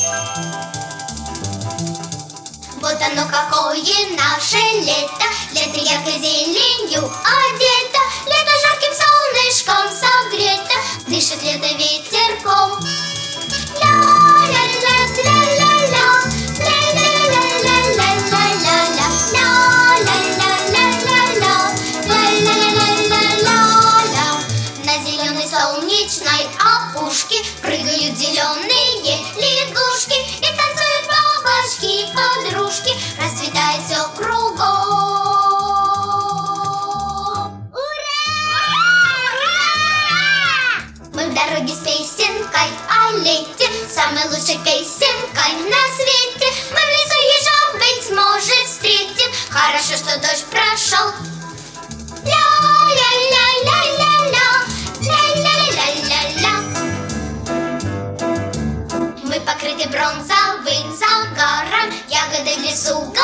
Вот оно какое наше лето, лето яркой зеленью одето, лето жарким солнышком согрето, дышит лето ветерком. Ля-ля-ля-ля-ля-ля, ля-ля-ля-ля-ля-ля-ля, ля-ля-ля-ля-ля-ля-ля-ля-ля-ля. На зеленой солнечной опушке прыгают зеленые лягушки и танцуют бабочки-подружки, расцветает все кругом. Ура! Мы в дороге с песенкой о лете, самой лучшей песенкой на свете. Мы в лесу ежа, быть может, встретим, хорошо, что дождь прошел. Ля-ля-ля-ля-ля-ля, ля-ля-ля-ля-ля. Мы покрыты бронзовым загаром, ягоды в лесу